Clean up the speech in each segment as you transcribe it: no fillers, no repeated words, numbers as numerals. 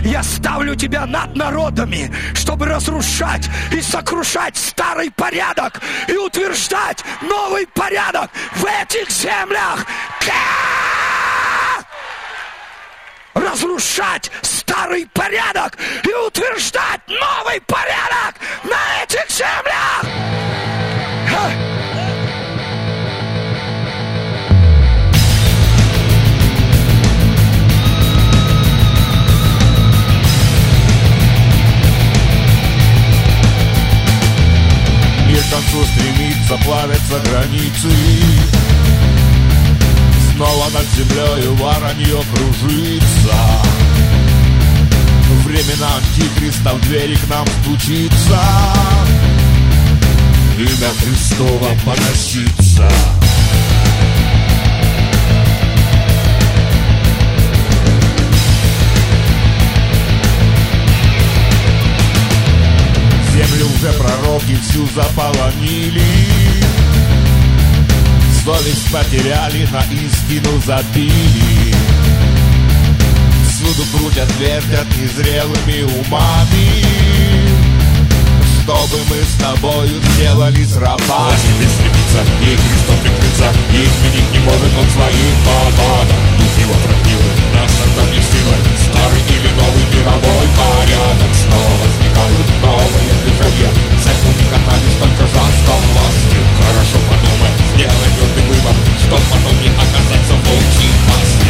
Я ставлю тебя над народами, чтобы разрушать и сокрушать старый порядок и утверждать новый порядок в этих землях. Разрушать старый порядок и утверждать новый порядок на этих землях. Мир к концу стремится, плавятся границы. Снова над землею воронье кружится. Времена антихриста в двери к нам стучится. Имя Христово поносится. Землю уже пророки всю заполонили. Совесть потеряли, на истину забили. Всюду крутят, вертят незрелыми умами. Чтобы мы с тобою сделались рабами. Себе стремится, и Христом прикрыться, и изменить не может он своих подводов. Дух его правдивый, нас создал не силой. Старый или новый мировой порядок. Снова возникают новые движения. Церковь у них одна лишь только жажда власти. Хорошо подумай, сделай твердый выбор, чтоб потом не оказаться в волчьей пасти.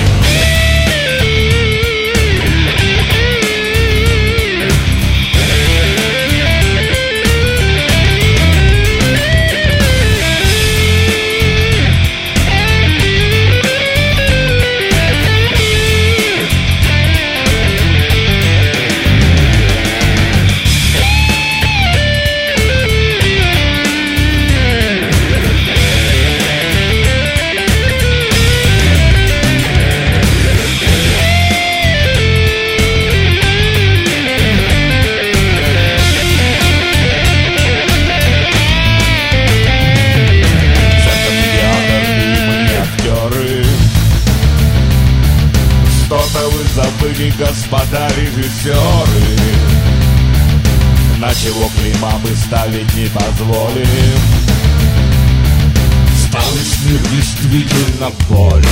Забыли, господа режиссеры, на чего клейма мы ставить не позволим. Сталый мир действительно болен.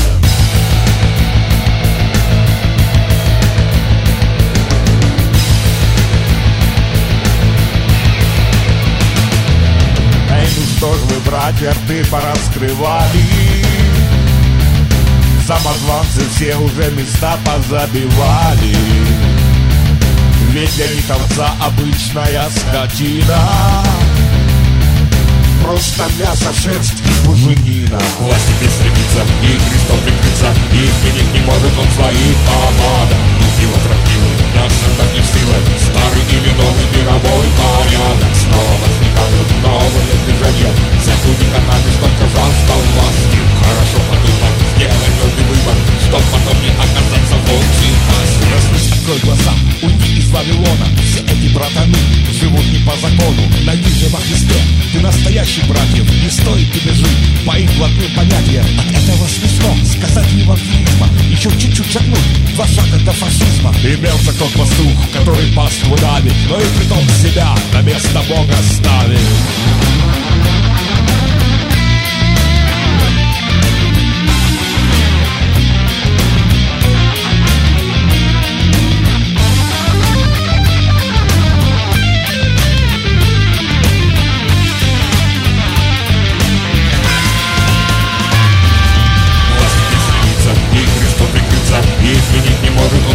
Эй, ну что ж вы, братья, рты пораскрывали. Самозванцы все уже места позабивали. Ведь для них овца обычная скотина. Просто мясо, шерсть и буженина. Власть теперь стремится, и Христом прикрыться, и изменить не может он своих повадок. Дух его правдивый, нас создать не в силах. Старый или новый мировой порядок. Снова возникают новые движения. Церковь у них одна лишь только жажда власти. Хорошо подумай, сделай твердый выбор, чтоб потом не оказаться в волчьей пасти. Распись, открой глаза, уйди из Вавилона. Все эти братаны живут не по закону, на ниже во Христе. Ты настоящий, братьев, не стоит тебе жить по их блатным понятиям. От этого смешно сказать евангелизма. Еще чуть-чуть шагнуть, 2 шага до фашизма. Имелся тот пастух, который паству давит, но и притом себя на место Бога ставит.